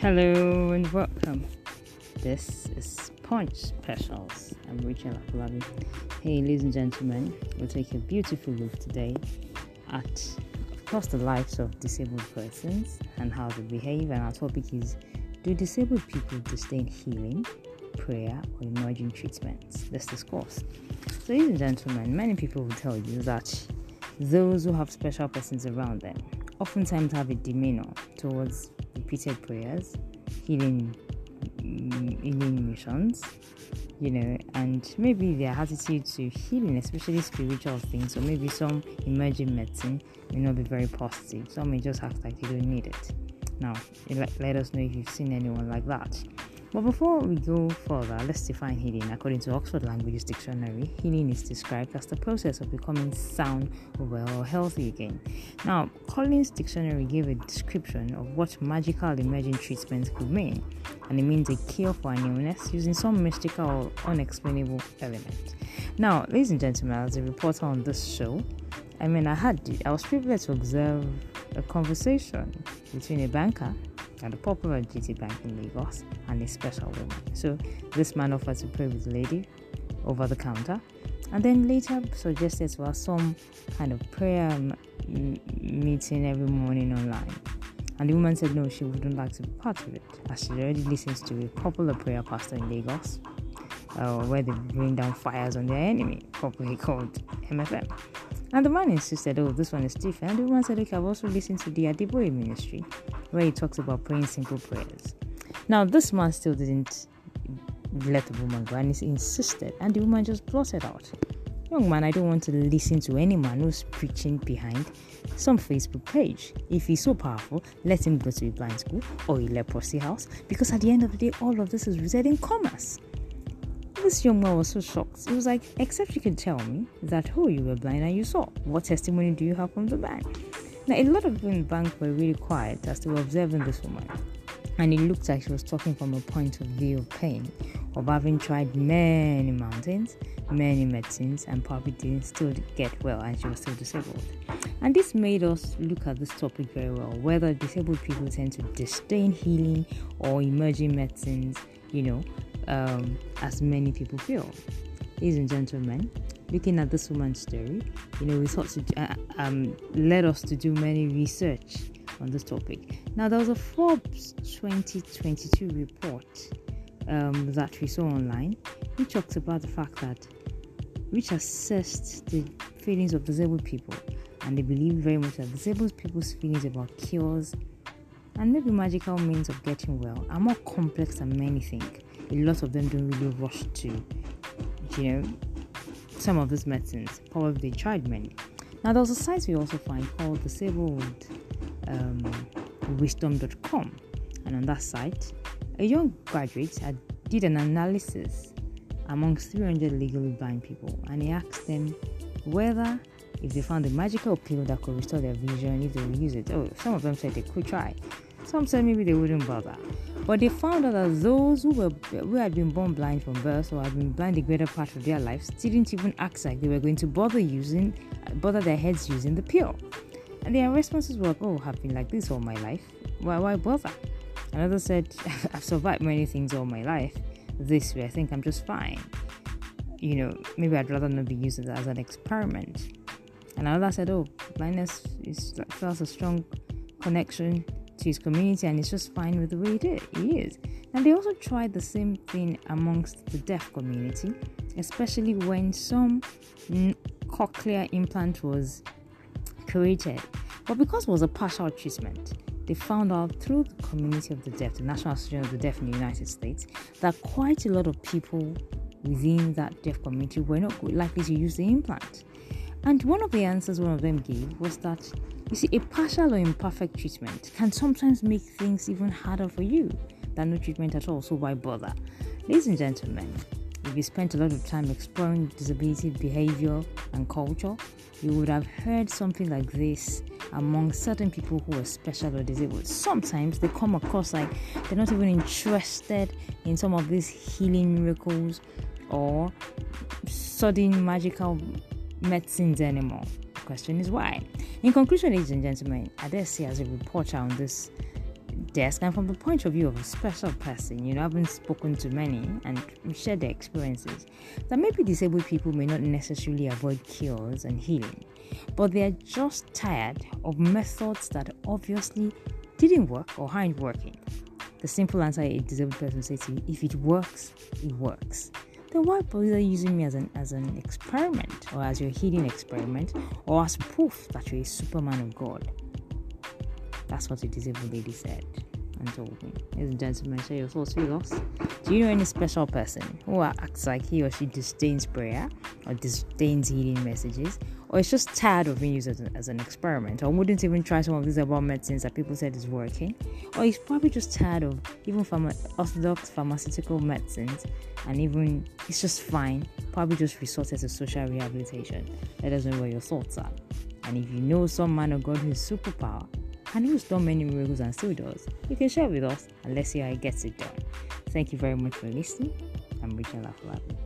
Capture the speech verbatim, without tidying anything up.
Hello and welcome. This is Punch Specials. I'm Rachel Akulabi. Hey, ladies and gentlemen, we'll take a beautiful look today at, of course, the lives of disabled persons and how they behave. And our topic is: do disabled people disdain healing, prayer, or emerging treatments? Let's discuss. So, ladies and gentlemen, many people will tell you that those who have special persons around them oftentimes have a demeanor towards repeated prayers, healing, healing missions, you know, and maybe their attitude to healing, especially spiritual things, or maybe some emerging medicine, may not be very positive. Some may just act like they don't need it. Now, let us know if you've seen anyone like that. But before we go further, let's define healing. According to Oxford Languages Dictionary, healing is described as the process of becoming sound, well, or healthy again. Now, Collins Dictionary gave a description of what magical emerging treatment could mean, and it means a cure for an illness using some mystical or unexplainable element. Now, ladies and gentlemen, as a reporter on this show, I mean, I had I was privileged to observe a conversation between a banker at the popular G T Bank in Lagos and a special woman. So this man offered to pray with the lady over the counter, and then later suggested to her some kind of prayer m- meeting every morning online. And the woman said no, she wouldn't like to be part of it, as she already listens to a popular prayer pastor in Lagos, uh, where they bring down fires on their enemy, popularly called M F M. And the man insisted, oh, this one is different. And the woman said, okay, I've also listened to the Adeboye ministry, where he talks about praying simple prayers. Now, this man still didn't let the woman go, and he insisted, and the woman just blotted out, young man, I don't want to listen to any man who's preaching behind some Facebook page. If he's so powerful, let him go to a blind school or a leprosy house, because at the end of the day, all of this is rooted in commerce. This young man was so shocked. He was like, except you can tell me that, oh, you were blind and you saw. What testimony do you have from the bank? Now, a lot of people in the bank were really quiet as they were observing this woman. And it looked like she was talking from a point of view of pain, of having tried many mountains, many medicines, and probably didn't still get well, and she was still disabled. And this made us look at this topic very well, whether disabled people tend to disdain healing or emerging medicines, you know, um, as many people feel. Ladies and gentlemen, looking at this woman's story, you know, we thought to uh, um, led us to do many research on this topic. Now, there was a Forbes twenty twenty-two report um, that we saw online, which talks about the fact that which assessed the feelings of disabled people, and they believe very much that disabled people's feelings about cures and maybe magical means of getting well are more complex than many think. A lot of them don't really rush to, you know, some of these medicines. Probably they tried many. Now, there's a site we also find called disabled um, wisdom dot com, and on that site, a young graduate had did an analysis amongst three hundred legally blind people, and he asked them whether if they found a magical pill that could restore their vision, if they would use it. Oh, some of them said they could try. Some said maybe they wouldn't bother. But they found out that those who were who had been born blind from birth or had been blind the greater part of their lives didn't even act like they were going to bother using, bother their heads using the pill. And their responses were, oh, I've been like this all my life. Why, why bother? Another said, I've survived many things all my life. This way, I think I'm just fine. You know, maybe I'd rather not be used as an experiment. And another said, oh, blindness is feels a strong connection to his community, and it's just fine with the way it is, he is. And they also tried the same thing amongst the deaf community, especially when some cochlear implant was created. But because it was a partial treatment, they found out through the community of the deaf, the National Association of the Deaf in the United States, that quite a lot of people within that deaf community were not likely to use the implant. And one of the answers one of them gave was that, you see, a partial or imperfect treatment can sometimes make things even harder for you than no treatment at all, so why bother? Ladies and gentlemen, if you spent a lot of time exploring disability behavior and culture, you would have heard something like this among certain people who are special or disabled. Sometimes they come across like they're not even interested in some of these healing miracles or sudden magical medicines anymore. The question is why. In conclusion, ladies and gentlemen, I dare say as a reporter on this desk and from the point of view of a special person, you know, having spoken to many and shared their experiences, that maybe disabled people may not necessarily avoid cures and healing, but they are just tired of methods that obviously didn't work or aren't working. The simple answer a disabled person says to you, if it works, it works. Then why bother using me as an as an experiment, or as your healing experiment, or as proof that you're a superman of God? That's what a disabled lady said and told me. Ladies and gentlemen, share your thoughts with us. Do you know any special person who acts like he or she disdains prayer or disdains healing messages, or is just tired of being used as, a, as an experiment, or wouldn't even try some of these herbal medicines that people said is working, or he's probably just tired of even pharma- orthodox pharmaceutical medicines, and even he's just fine, probably just resorted to social rehabilitation? Let us know what your thoughts are. And if you know some man of God who's superpower and who's done many miracles and still does, you can share with us and let's see how he gets it done. Thank you very much for listening. I'm Rachel Afolabi.